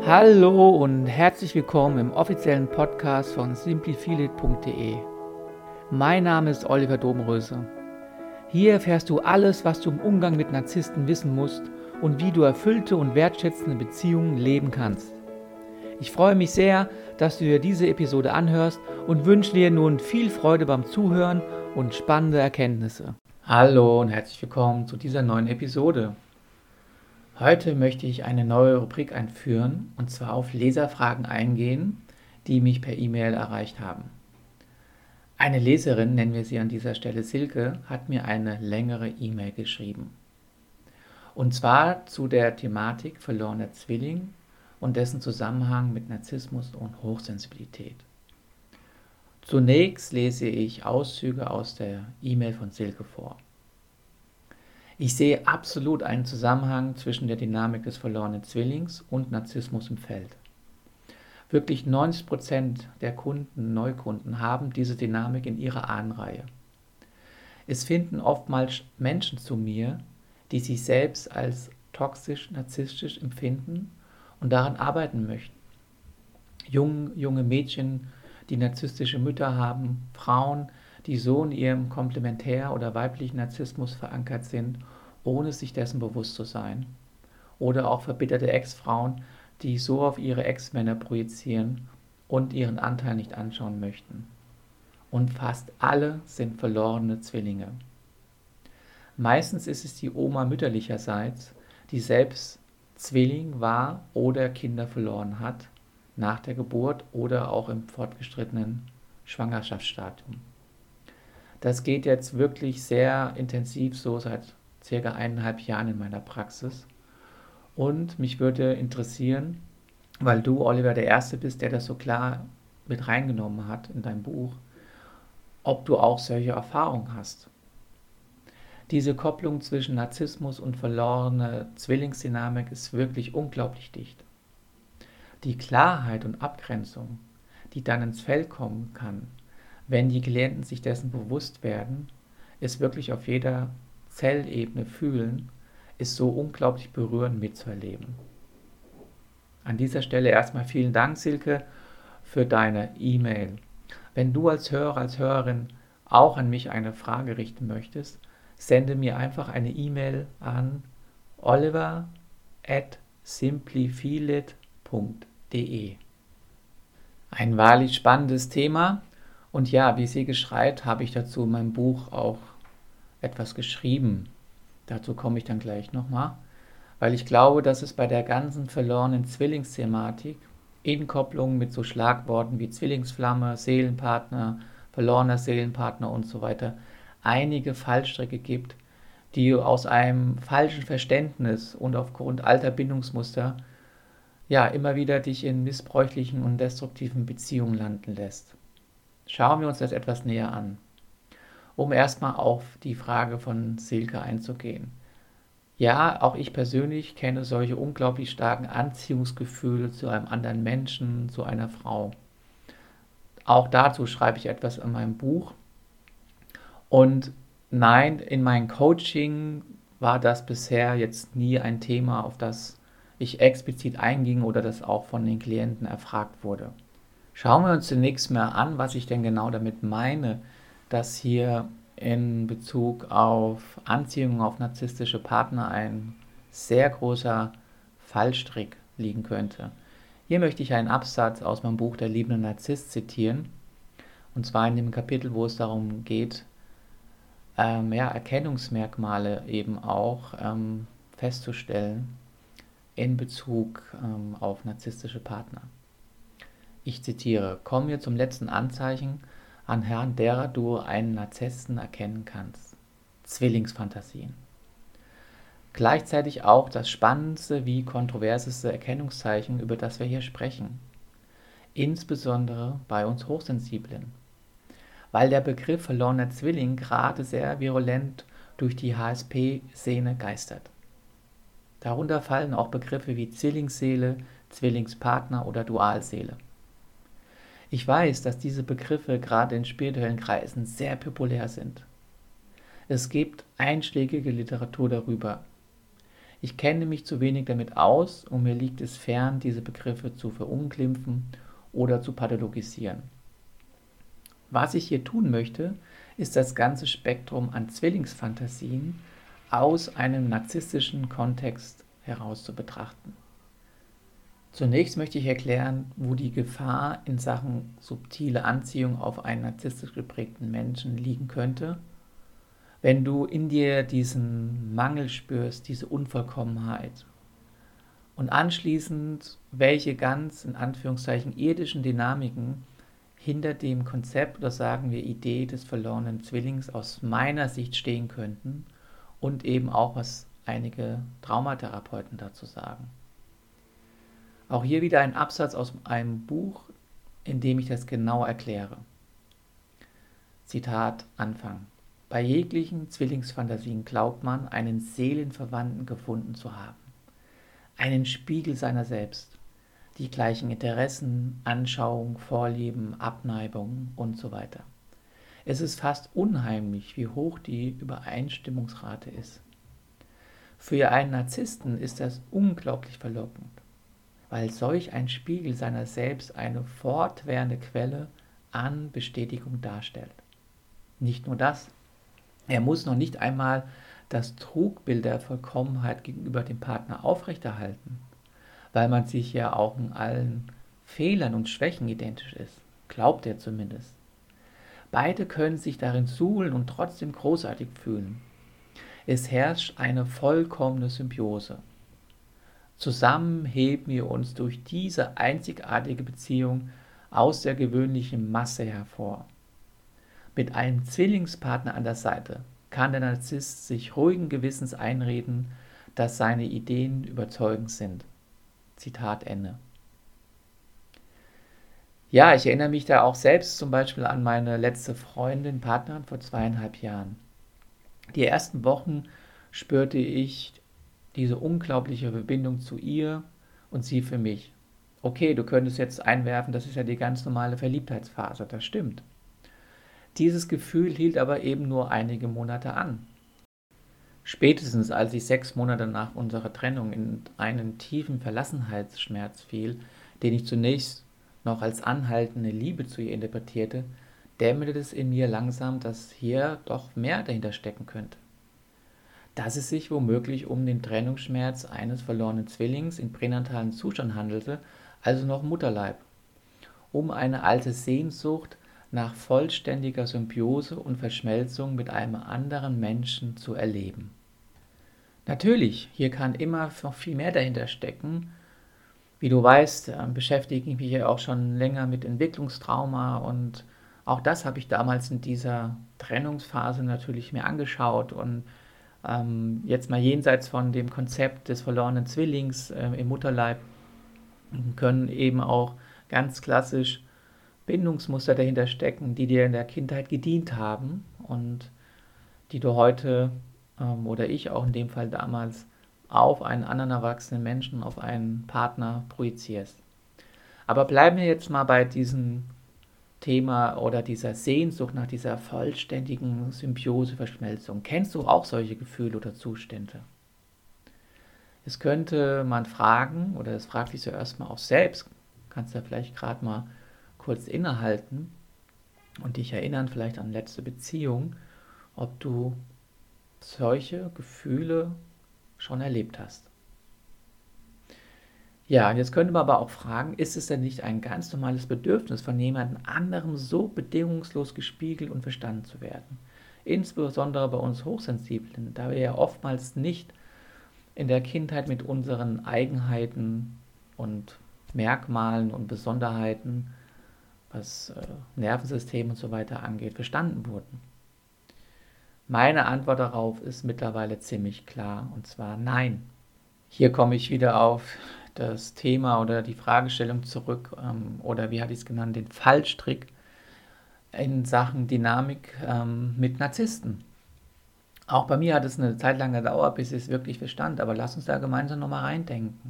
Hallo und herzlich willkommen im offiziellen Podcast von simplyfeelit.de. Mein Name ist Oliver Domröse. Hier erfährst du alles, was du im Umgang mit Narzissten wissen musst und wie du erfüllte und wertschätzende Beziehungen leben kannst. Ich freue mich sehr, dass du dir diese Episode anhörst und wünsche dir nun viel Freude beim Zuhören und spannende Erkenntnisse. Hallo und herzlich willkommen zu dieser neuen Episode. Heute möchte ich eine neue Rubrik einführen und zwar auf Leserfragen eingehen, die mich per E-Mail erreicht haben. Eine Leserin, nennen wir sie an dieser Stelle Silke, hat mir eine längere E-Mail geschrieben. Und zwar zu der Thematik verlorener Zwilling und dessen Zusammenhang mit Narzissmus und Hochsensibilität. Zunächst lese ich Auszüge aus der E-Mail von Silke vor. Ich sehe absolut einen Zusammenhang zwischen der Dynamik des verlorenen Zwillings und Narzissmus im Feld. Wirklich 90% der Neukunden haben diese Dynamik in ihrer Ahnenreihe. Es finden oftmals Menschen zu mir, die sich selbst als toxisch-narzisstisch empfinden und daran arbeiten möchten. Junge Mädchen, die narzisstische Mütter haben, Frauen, die so in ihrem Komplementär- oder weiblichen Narzissmus verankert sind, ohne sich dessen bewusst zu sein. Oder auch verbitterte Ex-Frauen, die so auf ihre Ex-Männer projizieren und ihren Anteil nicht anschauen möchten. Und fast alle sind verlorene Zwillinge. Meistens ist es die Oma mütterlicherseits, die selbst Zwilling war oder Kinder verloren hat, nach der Geburt oder auch im fortgeschrittenen Schwangerschaftsstadium. Das geht jetzt wirklich sehr intensiv, so seit circa 1,5 Jahren in meiner Praxis. Und mich würde interessieren, weil du, Oliver, der Erste bist, der das so klar mit reingenommen hat in dein Buch, ob du auch solche Erfahrungen hast. Diese Kopplung zwischen Narzissmus und verlorene Zwillingsdynamik ist wirklich unglaublich dicht. Die Klarheit und Abgrenzung, die dann ins Feld kommen kann, wenn die Klienten sich dessen bewusst werden, ist wirklich auf jeder Zellebene fühlen, ist so unglaublich berührend mitzuerleben. An dieser Stelle erstmal vielen Dank, Silke, für deine E-Mail. Wenn du als Hörer, als Hörerin auch an mich eine Frage richten möchtest, sende mir einfach eine E-Mail an oliver@simplyfeelit.de. Ein wahrlich spannendes Thema. Und ja, wie Silke schreibt, habe ich dazu in meinem Buch auch etwas geschrieben. Dazu komme ich dann gleich nochmal, weil ich glaube, dass es bei der ganzen verlorenen Zwillingsthematik in Kopplung mit so Schlagworten wie Zwillingsflamme, Seelenpartner, verlorener Seelenpartner und so weiter einige Fallstricke gibt, die aus einem falschen Verständnis und aufgrund alter Bindungsmuster ja immer wieder dich in missbräuchlichen und destruktiven Beziehungen landen lässt. Schauen wir uns das etwas näher an, um erstmal auf die Frage von Silke einzugehen. Ja, auch ich persönlich kenne solche unglaublich starken Anziehungsgefühle zu einem anderen Menschen, zu einer Frau. Auch dazu schreibe ich etwas in meinem Buch. Und nein, in meinem Coaching war das bisher jetzt nie ein Thema, auf das ich explizit einging oder das auch von den Klienten erfragt wurde. Schauen wir uns zunächst mal an, was ich denn genau damit meine, dass hier in Bezug auf Anziehung auf narzisstische Partner ein sehr großer Fallstrick liegen könnte. Hier möchte ich einen Absatz aus meinem Buch Der liebende Narzisst zitieren, und zwar in dem Kapitel, wo es darum geht, Erkennungsmerkmale eben auch festzustellen in Bezug auf narzisstische Partner. Ich zitiere: Kommen wir zum letzten Anzeichen, anhand derer du einen Narzissten erkennen kannst. Zwillingsfantasien. Gleichzeitig auch das spannendste wie kontroverseste Erkennungszeichen, über das wir hier sprechen. Insbesondere bei uns Hochsensiblen. Weil der Begriff verlorener Zwilling gerade sehr virulent durch die HSP-Szene geistert. Darunter fallen auch Begriffe wie Zwillingsseele, Zwillingspartner oder Dualseele. Ich weiß, dass diese Begriffe gerade in spirituellen Kreisen sehr populär sind. Es gibt einschlägige Literatur darüber. Ich kenne mich zu wenig damit aus und mir liegt es fern, diese Begriffe zu verunglimpfen oder zu pathologisieren. Was ich hier tun möchte, ist das ganze Spektrum an Zwillingsfantasien aus einem narzisstischen Kontext heraus zu betrachten. Zunächst möchte ich erklären, wo die Gefahr in Sachen subtile Anziehung auf einen narzisstisch geprägten Menschen liegen könnte, wenn du in dir diesen Mangel spürst, diese Unvollkommenheit. Und anschließend, welche ganz in Anführungszeichen irdischen Dynamiken hinter dem Konzept oder sagen wir Idee des verlorenen Zwillings aus meiner Sicht stehen könnten und eben auch, was einige Traumatherapeuten dazu sagen. Auch hier wieder ein Absatz aus einem Buch, in dem ich das genau erkläre. Zitat Anfang. Bei jeglichen Zwillingsfantasien glaubt man, einen Seelenverwandten gefunden zu haben, einen Spiegel seiner selbst, die gleichen Interessen, Anschauungen, Vorlieben, Abneigungen und so weiter. Es ist fast unheimlich, wie hoch die Übereinstimmungsrate ist. Für einen Narzissten ist das unglaublich verlockend, weil solch ein Spiegel seiner selbst eine fortwährende Quelle an Bestätigung darstellt. Nicht nur das, er muss noch nicht einmal das Trugbild der Vollkommenheit gegenüber dem Partner aufrechterhalten, weil man sich ja auch in allen Fehlern und Schwächen identisch ist, glaubt er zumindest. Beide können sich darin suhlen und trotzdem großartig fühlen. Es herrscht eine vollkommene Symbiose. Zusammen heben wir uns durch diese einzigartige Beziehung aus der gewöhnlichen Masse hervor. Mit einem Zwillingspartner an der Seite kann der Narzisst sich ruhigen Gewissens einreden, dass seine Ideen überzeugend sind. Zitat Ende. Ja, ich erinnere mich da auch selbst zum Beispiel an meine letzte Freundin, Partnerin vor 2,5 Jahren. Die ersten Wochen spürte ich diese unglaubliche Verbindung zu ihr und sie für mich. Okay, du könntest jetzt einwerfen, das ist ja die ganz normale Verliebtheitsphase, das stimmt. Dieses Gefühl hielt aber eben nur einige Monate an. Spätestens als ich 6 Monate nach unserer Trennung in einen tiefen Verlassenheitsschmerz fiel, den ich zunächst noch als anhaltende Liebe zu ihr interpretierte, dämmerte es in mir langsam, dass hier doch mehr dahinter stecken könnte. Dass es sich womöglich um den Trennungsschmerz eines verlorenen Zwillings in pränatalen Zustand handelte, also noch Mutterleib, um eine alte Sehnsucht nach vollständiger Symbiose und Verschmelzung mit einem anderen Menschen zu erleben. Natürlich, hier kann immer noch viel mehr dahinter stecken. Wie du weißt, beschäftige ich mich ja auch schon länger mit Entwicklungstrauma und auch das habe ich damals in dieser Trennungsphase natürlich mir angeschaut und jetzt mal jenseits von dem Konzept des verlorenen Zwillings im Mutterleib können eben auch ganz klassisch Bindungsmuster dahinter stecken, die dir in der Kindheit gedient haben und die du heute oder ich auch in dem Fall damals auf einen anderen erwachsenen Menschen, auf einen Partner projizierst. Aber bleiben wir jetzt mal bei diesem Thema oder dieser Sehnsucht nach dieser vollständigen Symbiose-Verschmelzung. Kennst du auch solche Gefühle oder Zustände? Es könnte man fragen, oder das fragt dich so erstmal auch selbst, kannst du ja vielleicht gerade mal kurz innehalten und dich erinnern vielleicht an letzte Beziehung, ob du solche Gefühle schon erlebt hast. Ja, und jetzt könnte man aber auch fragen, ist es denn nicht ein ganz normales Bedürfnis von jemand anderem so bedingungslos gespiegelt und verstanden zu werden? Insbesondere bei uns Hochsensiblen, da wir ja oftmals nicht in der Kindheit mit unseren Eigenheiten und Merkmalen und Besonderheiten, was Nervensystem und so weiter angeht, verstanden wurden. Meine Antwort darauf ist mittlerweile ziemlich klar, und zwar nein. Hier komme ich wieder auf das Thema oder die Fragestellung zurück, oder wie hatte ich es genannt, den Fallstrick in Sachen Dynamik mit Narzissten. Auch bei mir hat es eine Zeit lang gedauert, bis ich es wirklich verstand, aber lass uns da gemeinsam nochmal reindenken.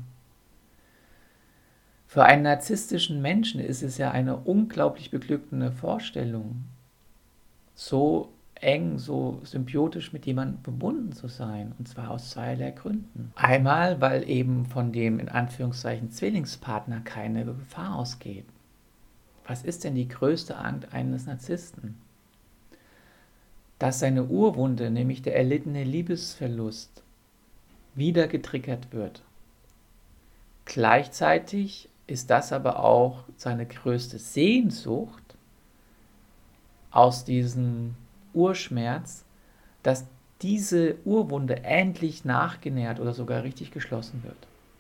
Für einen narzisstischen Menschen ist es ja eine unglaublich beglückende Vorstellung, so eng, so symbiotisch mit jemandem verbunden zu sein. Und zwar aus zweierlei Gründen. Einmal, weil eben von dem in Anführungszeichen Zwillingspartner keine Gefahr ausgeht. Was ist denn die größte Angst eines Narzissten? Dass seine Urwunde, nämlich der erlittene Liebesverlust, wieder getriggert wird. Gleichzeitig ist das aber auch seine größte Sehnsucht aus diesem Urschmerz, dass diese Urwunde endlich nachgenährt oder sogar richtig geschlossen wird.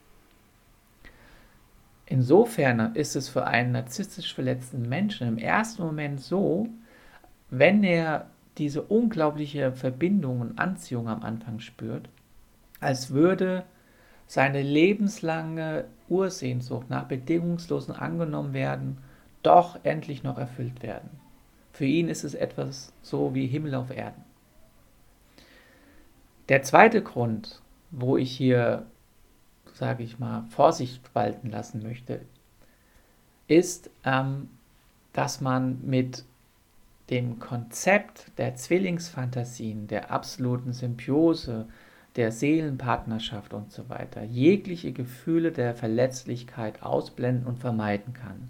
Insofern ist es für einen narzisstisch verletzten Menschen im ersten Moment so, wenn er diese unglaubliche Verbindung und Anziehung am Anfang spürt, als würde seine lebenslange Ursehnsucht nach bedingungslosen Angenommenwerden doch endlich noch erfüllt werden. Für ihn ist es etwas so wie Himmel auf Erden. Der zweite Grund, wo ich hier, sage ich mal, Vorsicht walten lassen möchte, ist, dass man mit dem Konzept der Zwillingsfantasien, der absoluten Symbiose, der Seelenpartnerschaft und so weiter jegliche Gefühle der Verletzlichkeit ausblenden und vermeiden kann.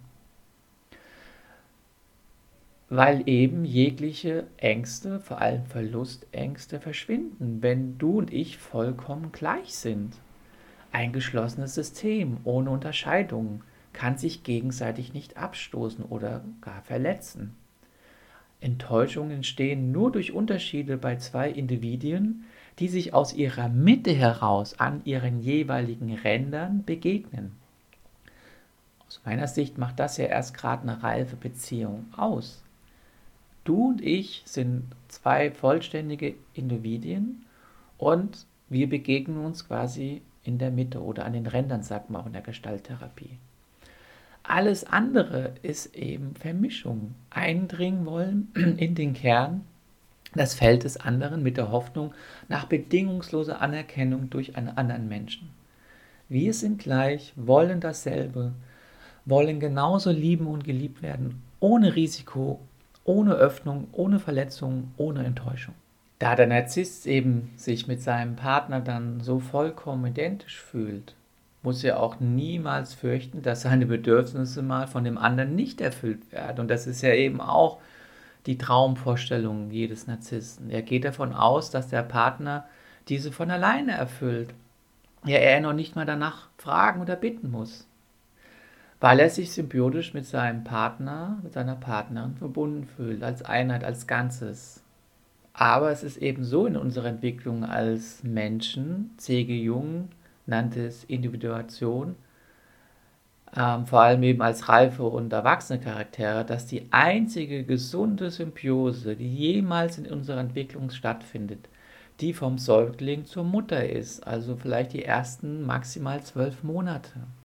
Weil eben jegliche Ängste, vor allem Verlustängste, verschwinden, wenn du und ich vollkommen gleich sind. Ein geschlossenes System ohne Unterscheidungen kann sich gegenseitig nicht abstoßen oder gar verletzen. Enttäuschungen entstehen nur durch Unterschiede bei zwei Individuen, die sich aus ihrer Mitte heraus an ihren jeweiligen Rändern begegnen. Aus meiner Sicht macht das ja erst gerade eine reife Beziehung aus. Du und ich sind zwei vollständige Individuen und wir begegnen uns quasi in der Mitte oder an den Rändern, sagt man auch in der Gestalttherapie. Alles andere ist eben Vermischung. Eindringen wollen in den Kern, das Feld des anderen mit der Hoffnung nach bedingungsloser Anerkennung durch einen anderen Menschen. Wir sind gleich, wollen dasselbe, wollen genauso lieben und geliebt werden, ohne Risiko, ohne Öffnung, ohne Verletzung, ohne Enttäuschung. Da der Narzisst eben sich mit seinem Partner dann so vollkommen identisch fühlt, muss er auch niemals fürchten, dass seine Bedürfnisse mal von dem anderen nicht erfüllt werden. Und das ist ja eben auch die Traumvorstellung jedes Narzissten. Er geht davon aus, dass der Partner diese von alleine erfüllt. Ja, er noch nicht mal danach fragen oder bitten muss. Weil er sich symbiotisch mit seinem Partner, mit seiner Partnerin verbunden fühlt, als Einheit, als Ganzes. Aber es ist eben so in unserer Entwicklung als Menschen, C.G. Jung nannte es Individuation, vor allem eben als reife und erwachsene Charaktere, dass die einzige gesunde Symbiose, die jemals in unserer Entwicklung stattfindet, die vom Säugling zur Mutter ist, also vielleicht die ersten maximal 12 Monate.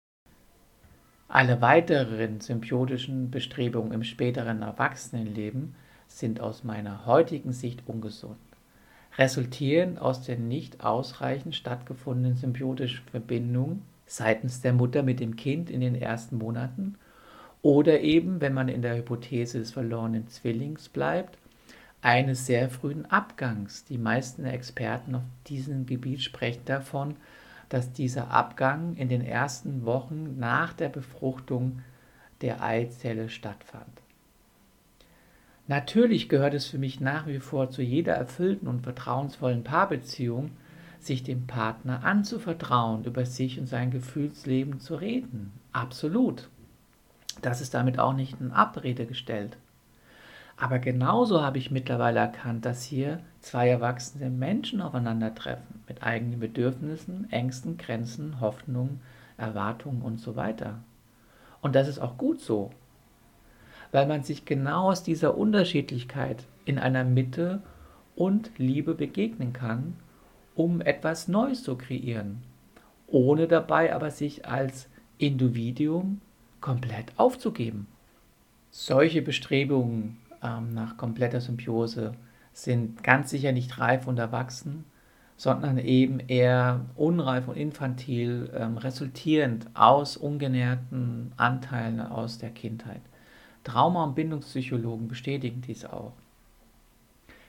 Alle weiteren symbiotischen Bestrebungen im späteren Erwachsenenleben sind aus meiner heutigen Sicht ungesund, resultieren aus der nicht ausreichend stattgefundenen symbiotischen Verbindung seitens der Mutter mit dem Kind in den ersten Monaten oder eben, wenn man in der Hypothese des verlorenen Zwillings bleibt, eines sehr frühen Abgangs. Die meisten Experten auf diesem Gebiet sprechen davon, dass dieser Abgang in den ersten Wochen nach der Befruchtung der Eizelle stattfand. Natürlich gehört es für mich nach wie vor zu jeder erfüllten und vertrauensvollen Paarbeziehung, sich dem Partner anzuvertrauen, über sich und sein Gefühlsleben zu reden. Absolut. Das ist damit auch nicht in Abrede gestellt. Aber genauso habe ich mittlerweile erkannt, dass hier zwei erwachsene Menschen aufeinandertreffen, mit eigenen Bedürfnissen, Ängsten, Grenzen, Hoffnungen, Erwartungen und so weiter. Und das ist auch gut so, weil man sich genau aus dieser Unterschiedlichkeit in einer Mitte und Liebe begegnen kann, um etwas Neues zu kreieren, ohne dabei aber sich als Individuum komplett aufzugeben. Solche Bestrebungen nach kompletter Symbiose sind ganz sicher nicht reif und erwachsen, sondern eben eher unreif und infantil, resultierend aus ungenährten Anteilen aus der Kindheit. Trauma- und Bindungspsychologen bestätigen dies auch.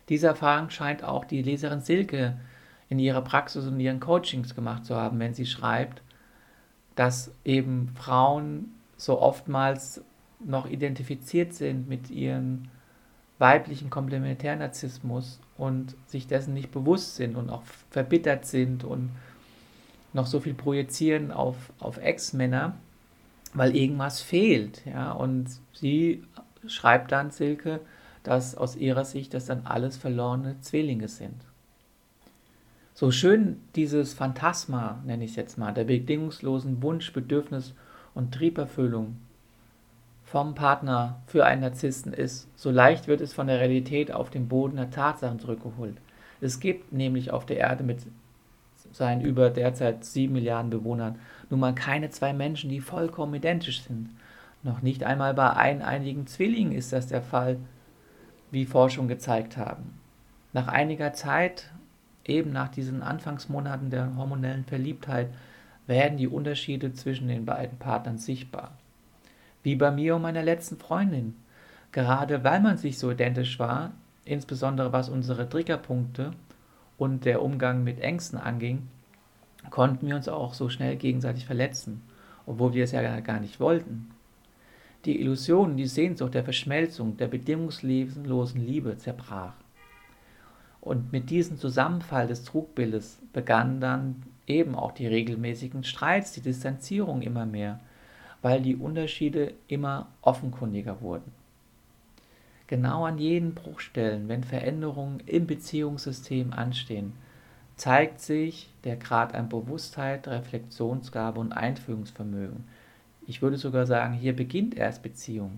Diese Erfahrung scheint auch die Leserin Silke in ihrer Praxis und ihren Coachings gemacht zu haben, wenn sie schreibt, dass eben Frauen so oftmals noch identifiziert sind mit ihrem weiblichen Komplementärnarzissmus und sich dessen nicht bewusst sind und auch verbittert sind und noch so viel projizieren auf Ex-Männer, weil irgendwas fehlt. Ja? Und sie schreibt dann, Silke, dass aus ihrer Sicht das dann alles verlorene Zwillinge sind. So schön dieses Phantasma, nenne ich es jetzt mal, der bedingungslosen Wunsch, Bedürfnis und Trieberfüllung vom Partner für einen Narzissten ist, so leicht wird es von der Realität auf den Boden der Tatsachen zurückgeholt. Es gibt nämlich auf der Erde mit seinen über derzeit 7 Milliarden Bewohnern nun mal keine zwei Menschen, die vollkommen identisch sind. Noch nicht einmal bei einigen Zwillingen ist das der Fall, wie Forschungen gezeigt haben. Nach einiger Zeit, eben nach diesen Anfangsmonaten der hormonellen Verliebtheit, werden die Unterschiede zwischen den beiden Partnern sichtbar. Wie bei mir und meiner letzten Freundin. Gerade weil man sich so identisch war, insbesondere was unsere Triggerpunkte und der Umgang mit Ängsten anging, konnten wir uns auch so schnell gegenseitig verletzen, obwohl wir es ja gar nicht wollten. Die Illusion, die Sehnsucht der Verschmelzung, der bedingungslosen Liebe zerbrach. Und mit diesem Zusammenfall des Trugbildes begannen dann eben auch die regelmäßigen Streits, die Distanzierung immer mehr, weil die Unterschiede immer offenkundiger wurden. Genau an jenen Bruchstellen, wenn Veränderungen im Beziehungssystem anstehen, zeigt sich der Grad an Bewusstheit, Reflexionsgabe und Einfühlungsvermögen. Ich würde sogar sagen, hier beginnt erst Beziehung.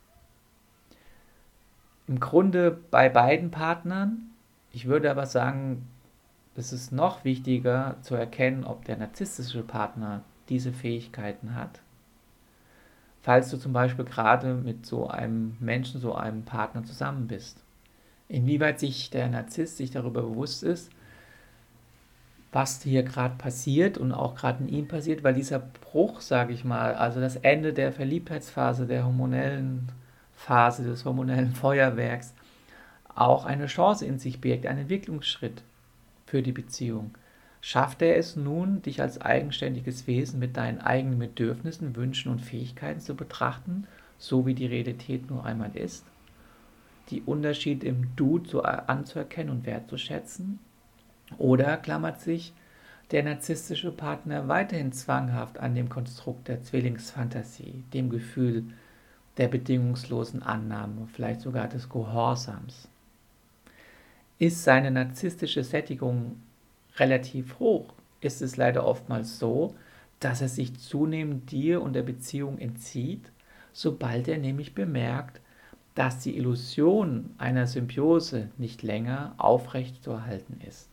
Im Grunde bei beiden Partnern. Ich würde aber sagen, es ist noch wichtiger zu erkennen, ob der narzisstische Partner diese Fähigkeiten hat. Falls du zum Beispiel gerade mit so einem Menschen, so einem Partner zusammen bist. Inwieweit sich der Narzisst sich darüber bewusst ist, was hier gerade passiert und auch gerade in ihm passiert, weil dieser Bruch, sage ich mal, also das Ende der Verliebtheitsphase, der hormonellen Phase, des hormonellen Feuerwerks, auch eine Chance in sich birgt, einen Entwicklungsschritt für die Beziehung. Schafft er es nun, dich als eigenständiges Wesen mit deinen eigenen Bedürfnissen, Wünschen und Fähigkeiten zu betrachten, so wie die Realität nur einmal ist? Die Unterschiede im Du anzuerkennen und wertzuschätzen? Oder klammert sich der narzisstische Partner weiterhin zwanghaft an dem Konstrukt der Zwillingsfantasie, dem Gefühl der bedingungslosen Annahme, vielleicht sogar des Gehorsams? Ist seine narzisstische Sättigung relativ hoch, ist es leider oftmals so, dass er sich zunehmend dir und der Beziehung entzieht, sobald er nämlich bemerkt, dass die Illusion einer Symbiose nicht länger aufrechtzuerhalten ist.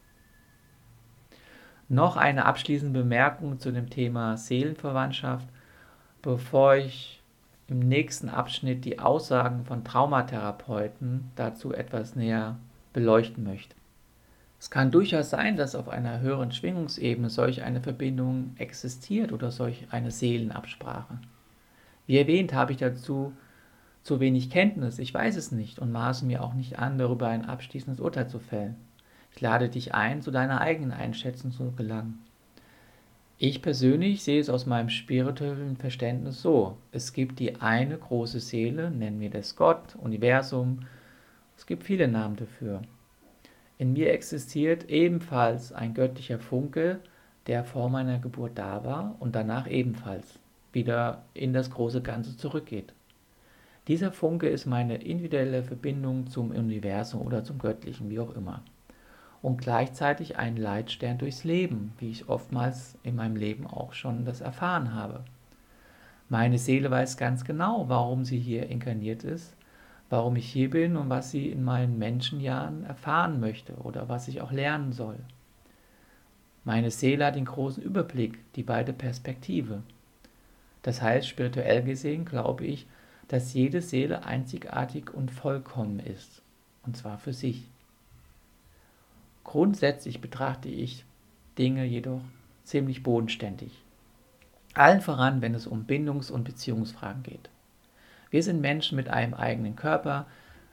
Noch eine abschließende Bemerkung zu dem Thema Seelenverwandtschaft, bevor ich im nächsten Abschnitt die Aussagen von Traumatherapeuten dazu etwas näher beleuchten möchte. Es kann durchaus sein, dass auf einer höheren Schwingungsebene solch eine Verbindung existiert oder solch eine Seelenabsprache. Wie erwähnt, habe ich dazu zu wenig Kenntnis, ich weiß es nicht und maße mir auch nicht an, darüber ein abschließendes Urteil zu fällen. Ich lade dich ein, zu deiner eigenen Einschätzung zu gelangen. Ich persönlich sehe es aus meinem spirituellen Verständnis so: Es gibt die eine große Seele, nennen wir das Gott, Universum, es gibt viele Namen dafür. In mir existiert ebenfalls ein göttlicher Funke, der vor meiner Geburt da war und danach ebenfalls wieder in das große Ganze zurückgeht. Dieser Funke ist meine individuelle Verbindung zum Universum oder zum Göttlichen, wie auch immer. Und gleichzeitig ein Leitstern durchs Leben, wie ich oftmals in meinem Leben auch schon das erfahren habe. Meine Seele weiß ganz genau, warum sie hier inkarniert ist, warum ich hier bin und was sie in meinen Menschenjahren erfahren möchte oder was ich auch lernen soll. Meine Seele hat den großen Überblick, die weite Perspektive. Das heißt, spirituell gesehen glaube ich, dass jede Seele einzigartig und vollkommen ist, und zwar für sich. Grundsätzlich betrachte ich Dinge jedoch ziemlich bodenständig. Allen voran, wenn es um Bindungs- und Beziehungsfragen geht. Wir sind Menschen mit einem eigenen Körper,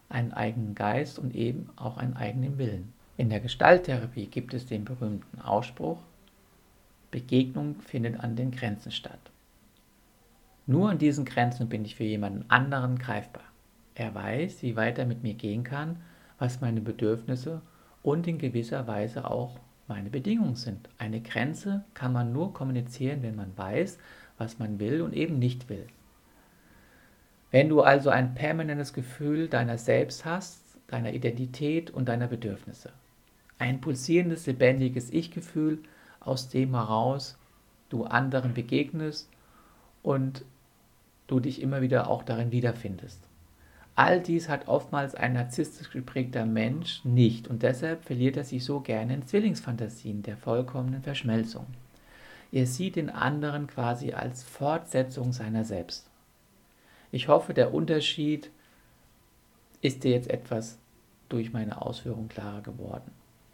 einen eigenen Geist und eben auch einen eigenen Willen. In der Gestalttherapie gibt es den berühmten Ausspruch: Begegnung findet an den Grenzen statt. Nur an diesen Grenzen bin ich für jemanden anderen greifbar. Er weiß, wie weit er mit mir gehen kann, was meine Bedürfnisse und in gewisser Weise auch meine Bedingungen sind. Eine Grenze kann man nur kommunizieren, wenn man weiß, was man will und eben nicht will. Wenn du also ein permanentes Gefühl deiner selbst hast, deiner Identität und deiner Bedürfnisse. Ein pulsierendes, lebendiges Ich-Gefühl, aus dem heraus du anderen begegnest und du dich immer wieder auch darin wiederfindest. All dies hat oftmals ein narzisstisch geprägter Mensch nicht und deshalb verliert er sich so gerne in Zwillingsfantasien der vollkommenen Verschmelzung. Er sieht den anderen quasi als Fortsetzung seiner selbst. Ich hoffe, der Unterschied ist dir jetzt etwas durch meine Ausführung klarer geworden.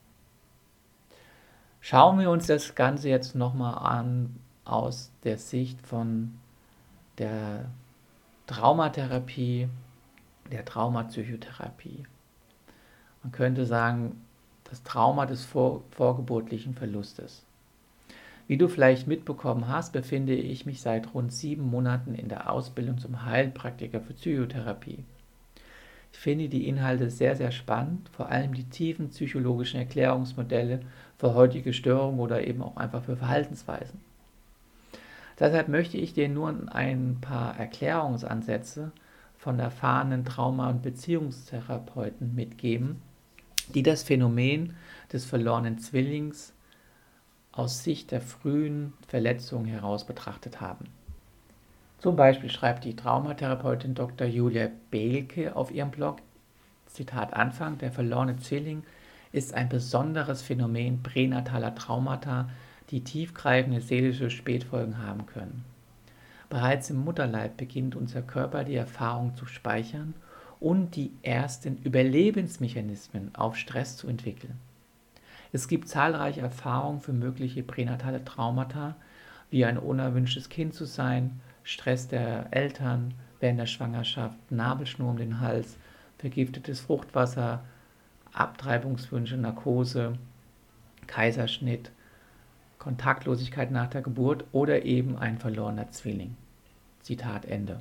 Schauen wir uns das Ganze jetzt nochmal an aus der Sicht von der Traumatherapie, der Traumapsychotherapie. Man könnte sagen, das Trauma des vorgeburtlichen Verlustes. Wie du vielleicht mitbekommen hast, befinde ich mich seit rund 7 Monaten in der Ausbildung zum Heilpraktiker für Psychotherapie. Ich finde die Inhalte sehr, sehr spannend, vor allem die tiefen psychologischen Erklärungsmodelle für heutige Störungen oder eben auch einfach für Verhaltensweisen. Deshalb möchte ich dir nur ein paar Erklärungsansätze von erfahrenen Trauma- und Beziehungstherapeuten mitgeben, die das Phänomen des verlorenen Zwillings aus Sicht der frühen Verletzungen heraus betrachtet haben. Zum Beispiel schreibt die Traumatherapeutin Dr. Julia Behlke auf ihrem Blog, Zitat Anfang: Der verlorene Zwilling ist ein besonderes Phänomen pränataler Traumata, die tiefgreifende seelische Spätfolgen haben können. Bereits im Mutterleib beginnt unser Körper die Erfahrung zu speichern und die ersten Überlebensmechanismen auf Stress zu entwickeln. Es gibt zahlreiche Erfahrungen für mögliche pränatale Traumata, wie ein unerwünschtes Kind zu sein, Stress der Eltern während der Schwangerschaft, Nabelschnur um den Hals, vergiftetes Fruchtwasser, Abtreibungswünsche, Narkose, Kaiserschnitt, Kontaktlosigkeit nach der Geburt oder eben ein verlorener Zwilling. Zitat Ende.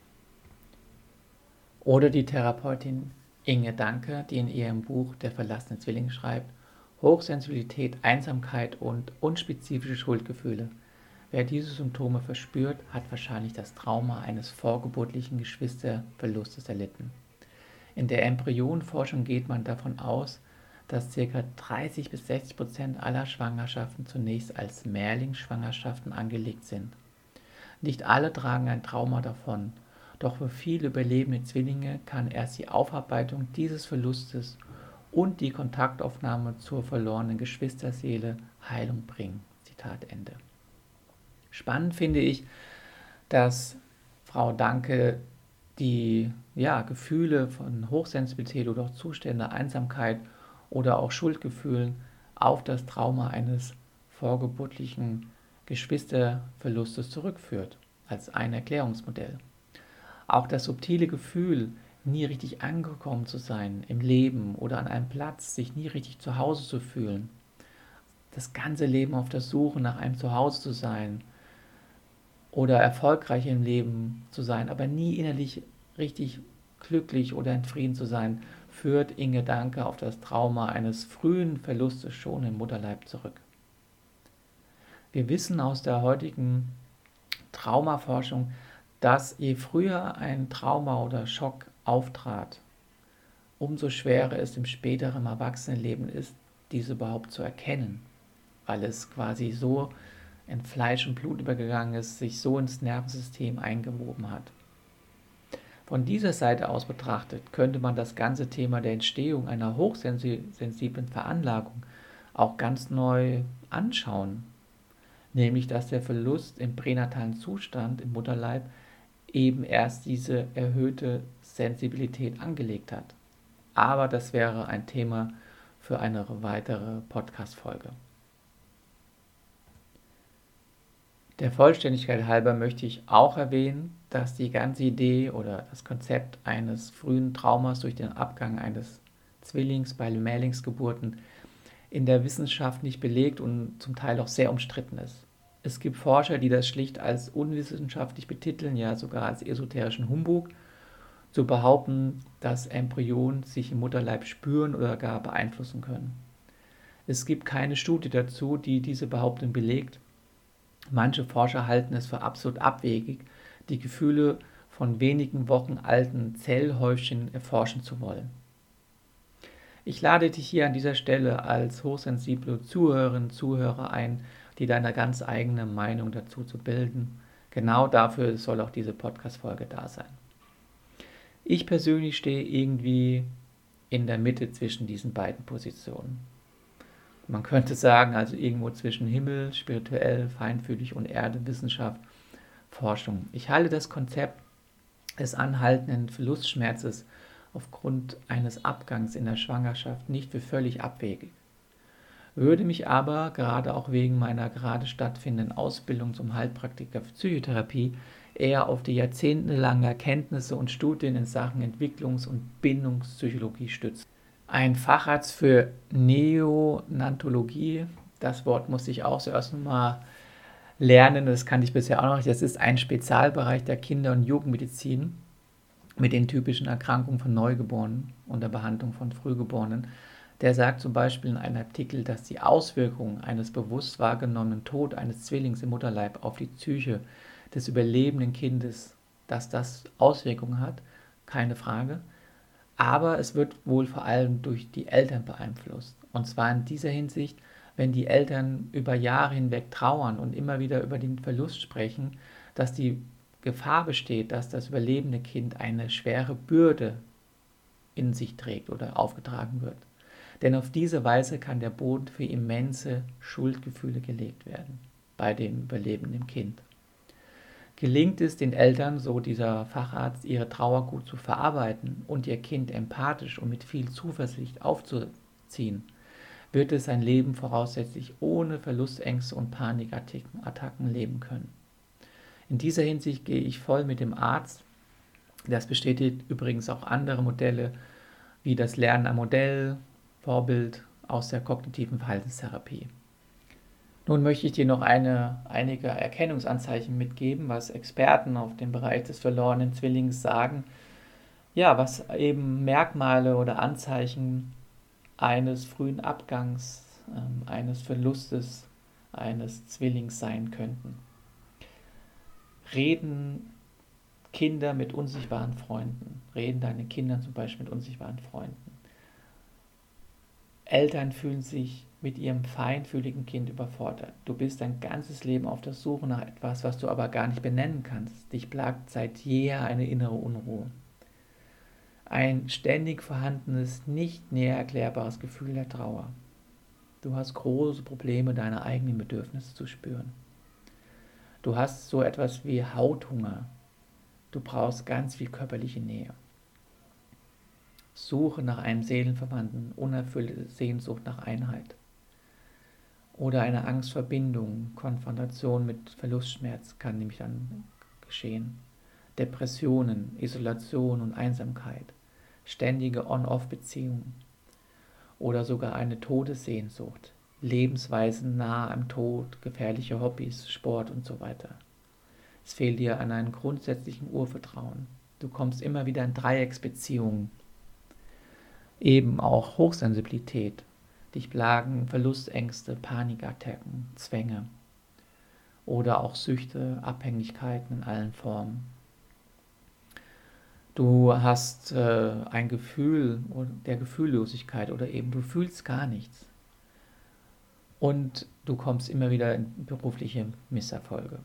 Oder die Therapeutin Inge Danke, die in ihrem Buch Der verlassene Zwilling schreibt: Hochsensibilität, Einsamkeit und unspezifische Schuldgefühle. Wer diese Symptome verspürt, hat wahrscheinlich das Trauma eines vorgeburtlichen Geschwisterverlustes erlitten. In der Embryonenforschung geht man davon aus, dass ca. 30-60% aller Schwangerschaften zunächst als Mehrlingsschwangerschaften angelegt sind. Nicht alle tragen ein Trauma davon, doch für viele überlebende Zwillinge kann erst die Aufarbeitung dieses Verlustes und die Kontaktaufnahme zur verlorenen Geschwisterseele Heilung bringen. Zitat Ende. Spannend finde ich, dass Frau Danke die Gefühle von Hochsensibilität oder auch Zustände, Einsamkeit oder auch Schuldgefühlen auf das Trauma eines vorgeburtlichen Geschwisterverlustes zurückführt, als ein Erklärungsmodell. Auch das subtile Gefühl, nie richtig angekommen zu sein im Leben oder an einem Platz, sich nie richtig zu Hause zu fühlen, das ganze Leben auf der Suche nach einem Zuhause zu sein oder erfolgreich im Leben zu sein, aber nie innerlich richtig glücklich oder in Frieden zu sein, führt Inge Danke auf das Trauma eines frühen Verlustes schon im Mutterleib zurück. Wir wissen aus der heutigen Traumaforschung, dass je früher ein Trauma oder Schock auftrat, umso schwerer es im späteren Erwachsenenleben ist, diese überhaupt zu erkennen, weil es quasi so in Fleisch und Blut übergegangen ist, sich so ins Nervensystem eingewoben hat. Von dieser Seite aus betrachtet könnte man das ganze Thema der Entstehung einer hochsensiblen Veranlagung auch ganz neu anschauen, nämlich dass der Verlust im pränatalen Zustand im Mutterleib eben erst diese erhöhte Sensibilität angelegt hat. Aber das wäre ein Thema für eine weitere Podcast-Folge. Der Vollständigkeit halber möchte ich auch erwähnen, dass die ganze Idee oder das Konzept eines frühen Traumas durch den Abgang eines Zwillings bei Mehrlingsgeburten in der Wissenschaft nicht belegt und zum Teil auch sehr umstritten ist. Es gibt Forscher, die das schlicht als unwissenschaftlich betiteln, ja sogar als esoterischen Humbug, zu behaupten, dass Embryonen sich im Mutterleib spüren oder gar beeinflussen können. Es gibt keine Studie dazu, die diese Behauptung belegt. Manche Forscher halten es für absolut abwegig, die Gefühle von wenigen Wochen alten Zellhäufchen erforschen zu wollen. Ich lade dich hier an dieser Stelle als hochsensible Zuhörerinnen und Zuhörer ein, dir deine ganz eigene Meinung dazu zu bilden. Genau dafür soll auch diese Podcast-Folge da sein. Ich persönlich stehe irgendwie in der Mitte zwischen diesen beiden Positionen. Man könnte sagen, also irgendwo zwischen Himmel, spirituell, feinfühlig und Erde, Wissenschaft, Forschung. Ich halte das Konzept des anhaltenden Verlustschmerzes aufgrund eines Abgangs in der Schwangerschaft nicht für völlig abwegig. Würde mich aber, gerade auch wegen meiner gerade stattfindenden Ausbildung zum Heilpraktiker für Psychotherapie, eher auf die jahrzehntelangen Erkenntnisse und Studien in Sachen Entwicklungs- und Bindungspsychologie stützen. Ein Facharzt für Neonatologie, das Wort musste ich auch zuerst mal lernen, das kannte ich bisher auch noch nicht. Das ist ein Spezialbereich der Kinder- und Jugendmedizin mit den typischen Erkrankungen von Neugeborenen und der Behandlung von Frühgeborenen. Der sagt zum Beispiel in einem Artikel, dass die Auswirkungen eines bewusst wahrgenommenen Todes eines Zwillings im Mutterleib auf die Psyche des überlebenden Kindes, dass das Auswirkungen hat, keine Frage. Aber es wird wohl vor allem durch die Eltern beeinflusst. Und zwar in dieser Hinsicht, wenn die Eltern über Jahre hinweg trauern und immer wieder über den Verlust sprechen, dass die Gefahr besteht, dass das überlebende Kind eine schwere Bürde in sich trägt oder aufgetragen wird. Denn auf diese Weise kann der Boden für immense Schuldgefühle gelegt werden bei dem überlebenden Kind. Gelingt es den Eltern, so dieser Facharzt, ihre Trauer gut zu verarbeiten und ihr Kind empathisch und mit viel Zuversicht aufzuziehen, wird es sein Leben voraussichtlich ohne Verlustängste und Panikattacken leben können. In dieser Hinsicht gehe ich voll mit dem Arzt. Das bestätigt übrigens auch andere Modelle, wie das Lernen am Modell, Vorbild aus der kognitiven Verhaltenstherapie. Nun möchte ich dir noch einige Erkennungsanzeichen mitgeben, was Experten auf dem Bereich des verlorenen Zwillings sagen. Ja, was eben Merkmale oder Anzeichen eines frühen Abgangs, eines Verlustes eines Zwillings sein könnten. Reden Kinder mit unsichtbaren Freunden? Reden deine Kinder zum Beispiel mit unsichtbaren Freunden? Eltern fühlen sich mit ihrem feinfühligen Kind überfordert. Du bist dein ganzes Leben auf der Suche nach etwas, was du aber gar nicht benennen kannst. Dich plagt seit jeher eine innere Unruhe. Ein ständig vorhandenes, nicht näher erklärbares Gefühl der Trauer. Du hast große Probleme, deine eigenen Bedürfnisse zu spüren. Du hast so etwas wie Hauthunger. Du brauchst ganz viel körperliche Nähe. Suche nach einem Seelenverwandten, unerfüllte Sehnsucht nach Einheit. Oder eine Angst vor Bindung, Konfrontation mit Verlustschmerz kann nämlich dann geschehen. Depressionen, Isolation und Einsamkeit, ständige On-Off-Beziehungen oder sogar eine Todessehnsucht, Lebensweisen nahe am Tod, gefährliche Hobbys, Sport und so weiter. Es fehlt dir an einem grundsätzlichen Urvertrauen. Du kommst immer wieder in Dreiecksbeziehungen. Eben auch Hochsensibilität. Dich plagen Verlustängste, Panikattacken, Zwänge oder auch Süchte, Abhängigkeiten in allen Formen. Du hast ein Gefühl der Gefühllosigkeit oder eben du fühlst gar nichts. Und du kommst immer wieder in berufliche Misserfolge.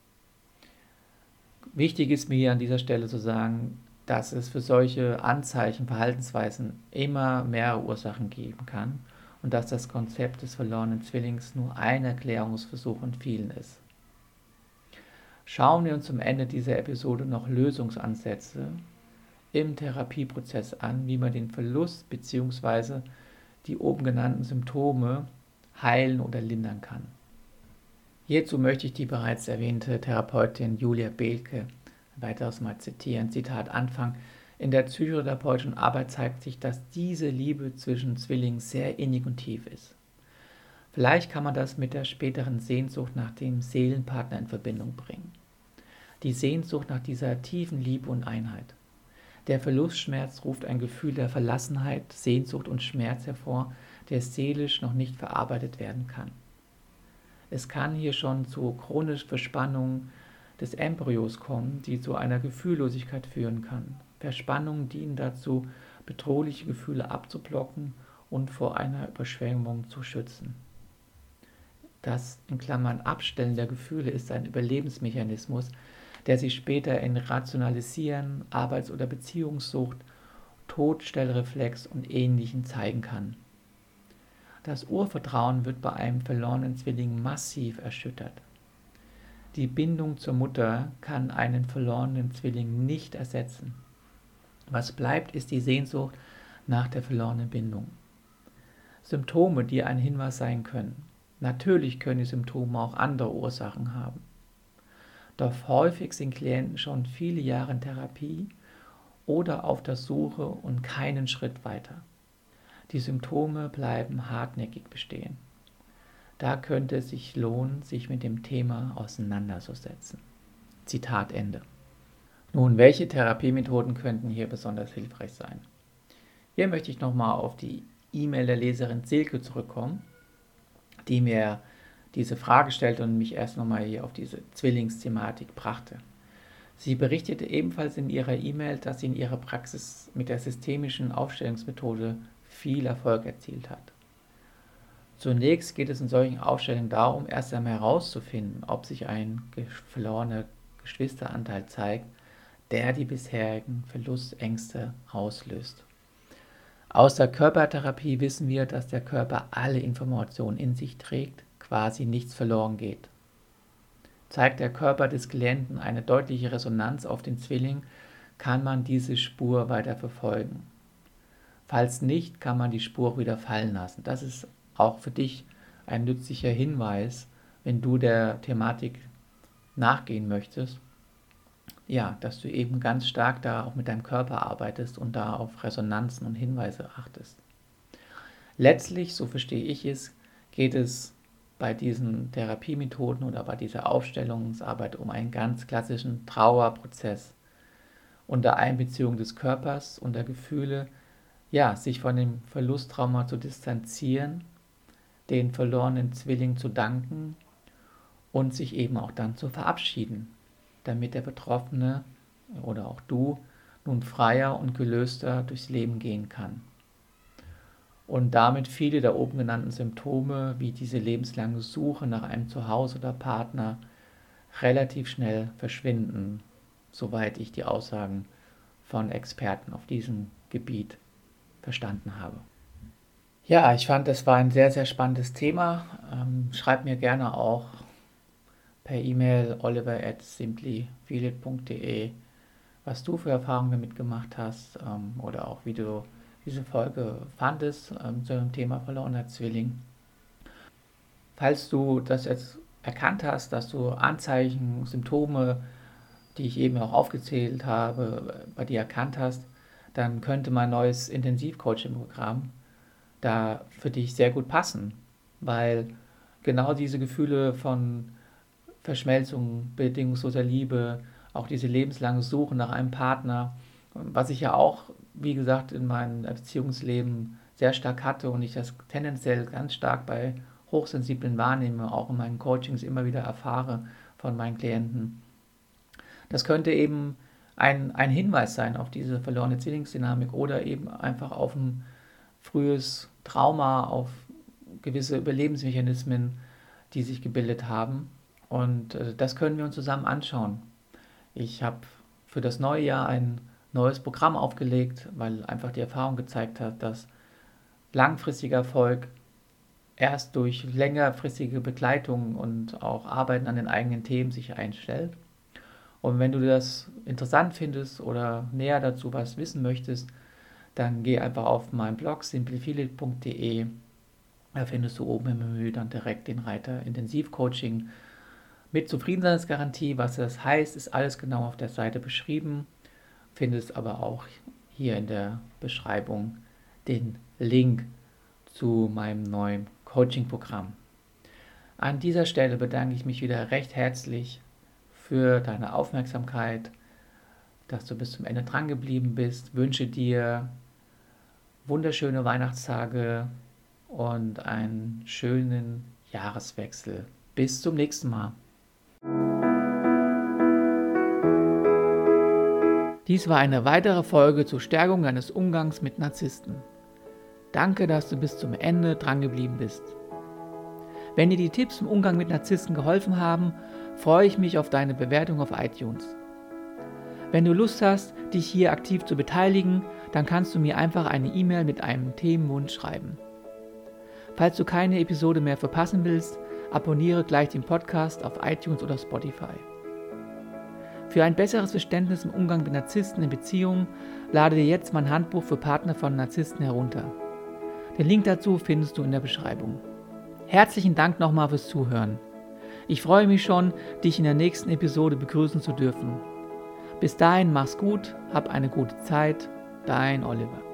Wichtig ist mir hier an dieser Stelle zu sagen, dass es für solche Anzeichen, Verhaltensweisen immer mehrere Ursachen geben kann und dass das Konzept des verlorenen Zwillings nur ein Erklärungsversuch von vielen ist. Schauen wir uns zum Ende dieser Episode noch Lösungsansätze im Therapieprozess an, wie man den Verlust bzw. die oben genannten Symptome heilen oder lindern kann. Hierzu möchte ich die bereits erwähnte Therapeutin Julia Behlke weiteres mal zitieren. Zitat Anfang: In der psychotherapeutischen Arbeit zeigt sich, dass diese Liebe zwischen Zwillingen sehr innig und tief ist. Vielleicht kann man das mit der späteren Sehnsucht nach dem Seelenpartner in Verbindung bringen. Die Sehnsucht nach dieser tiefen Liebe und Einheit. Der Verlustschmerz ruft ein Gefühl der Verlassenheit, Sehnsucht und Schmerz hervor, der seelisch noch nicht verarbeitet werden kann. Es kann hier schon zu chronischen Verspannungen des Embryos kommen, die zu einer Gefühllosigkeit führen kann. Verspannungen dienen dazu, bedrohliche Gefühle abzublocken und vor einer Überschwemmung zu schützen. Das in Klammern Abstellen der Gefühle ist ein Überlebensmechanismus, der sich später in Rationalisieren, Arbeits- oder Beziehungssucht, Todstellreflex und Ähnlichem zeigen kann. Das Urvertrauen wird bei einem verlorenen Zwilling massiv erschüttert. Die Bindung zur Mutter kann einen verlorenen Zwilling nicht ersetzen. Was bleibt, ist die Sehnsucht nach der verlorenen Bindung. Symptome, die ein Hinweis sein können. Natürlich können die Symptome auch andere Ursachen haben. Doch häufig sind Klienten schon viele Jahre in Therapie oder auf der Suche und keinen Schritt weiter. Die Symptome bleiben hartnäckig bestehen. Da könnte es sich lohnen, sich mit dem Thema auseinanderzusetzen. Zitat Ende. Nun, welche Therapiemethoden könnten hier besonders hilfreich sein? Hier möchte ich nochmal auf die E-Mail der Leserin Silke zurückkommen, die mir diese Frage stellte und mich erst nochmal hier auf diese Zwillingsthematik brachte. Sie berichtete ebenfalls in ihrer E-Mail, dass sie in ihrer Praxis mit der systemischen Aufstellungsmethode viel Erfolg erzielt hat. Zunächst geht es in solchen Aufstellungen darum, erst einmal herauszufinden, ob sich ein verlorener Geschwisteranteil zeigt, der die bisherigen Verlustängste auslöst. Aus der Körpertherapie wissen wir, dass der Körper alle Informationen in sich trägt, quasi nichts verloren geht. Zeigt der Körper des Klienten eine deutliche Resonanz auf den Zwilling, kann man diese Spur weiter verfolgen. Falls nicht, kann man die Spur wieder fallen lassen. Das ist auch für dich ein nützlicher Hinweis, wenn du der Thematik nachgehen möchtest, ja, dass du eben ganz stark da auch mit deinem Körper arbeitest und da auf Resonanzen und Hinweise achtest. Letztlich, so verstehe ich es, geht es bei diesen Therapiemethoden oder bei dieser Aufstellungsarbeit um einen ganz klassischen Trauerprozess unter Einbeziehung des Körpers und der Gefühle, ja, sich von dem Verlusttrauma zu distanzieren, den verlorenen Zwilling zu danken und sich eben auch dann zu verabschieden, damit der Betroffene oder auch du nun freier und gelöster durchs Leben gehen kann. Und damit viele der oben genannten Symptome, wie diese lebenslange Suche nach einem Zuhause oder Partner, relativ schnell verschwinden, soweit ich die Aussagen von Experten auf diesem Gebiet verstanden habe. Ja, ich fand, das war ein sehr, sehr spannendes Thema. Schreib mir gerne auch per E-Mail oliver@simplyfeelit.de, was du für Erfahrungen damit gemacht hast oder auch wie du diese Folge fandest zu dem Thema verlorener Zwilling. Falls du das jetzt erkannt hast, dass du Anzeichen, Symptome, die ich eben auch aufgezählt habe, bei dir erkannt hast, dann könnte mein neues Intensivcoaching-Programm da für dich sehr gut passen, weil genau diese Gefühle von Verschmelzung, bedingungsloser Liebe, auch diese lebenslange Suche nach einem Partner, was ich ja auch, wie gesagt, in meinem Beziehungsleben sehr stark hatte und ich das tendenziell ganz stark bei Hochsensiblen wahrnehme, auch in meinen Coachings immer wieder erfahre von meinen Klienten. Das könnte eben ein Hinweis sein auf diese verlorene Zwillingsdynamik oder eben einfach auf ein frühes Trauma, auf gewisse Überlebensmechanismen, die sich gebildet haben. Und das können wir uns zusammen anschauen. Ich habe für das neue Jahr ein neues Programm aufgelegt, weil einfach die Erfahrung gezeigt hat, dass langfristiger Erfolg erst durch längerfristige Begleitung und auch Arbeiten an den eigenen Themen sich einstellt. Und wenn du das interessant findest oder näher dazu was wissen möchtest, dann geh einfach auf meinen Blog simplyfeelit.de. Da findest du oben im Menü dann direkt den Reiter Intensivcoaching mit Zufriedenseinsgarantie. Was das heißt, ist alles genau auf der Seite beschrieben. Findest aber auch hier in der Beschreibung den Link zu meinem neuen Coaching-Programm. An dieser Stelle bedanke ich mich wieder recht herzlich für deine Aufmerksamkeit, dass du bis zum Ende dran geblieben bist. Wünsche dir wunderschöne Weihnachtstage und einen schönen Jahreswechsel. Bis zum nächsten Mal. Dies war eine weitere Folge zur Stärkung deines Umgangs mit Narzissten. Danke, dass du bis zum Ende dran geblieben bist. Wenn dir die Tipps im Umgang mit Narzissten geholfen haben, freue ich mich auf deine Bewertung auf iTunes. Wenn du Lust hast, dich hier aktiv zu beteiligen, dann kannst du mir einfach eine E-Mail mit einem Themenwunsch schreiben. Falls du keine Episode mehr verpassen willst, abonniere gleich den Podcast auf iTunes oder Spotify. Für ein besseres Verständnis im Umgang mit Narzissten in Beziehungen lade dir jetzt mein Handbuch für Partner von Narzissten herunter. Den Link dazu findest du in der Beschreibung. Herzlichen Dank nochmal fürs Zuhören. Ich freue mich schon, dich in der nächsten Episode begrüßen zu dürfen. Bis dahin mach's gut, hab eine gute Zeit, dein Oliver.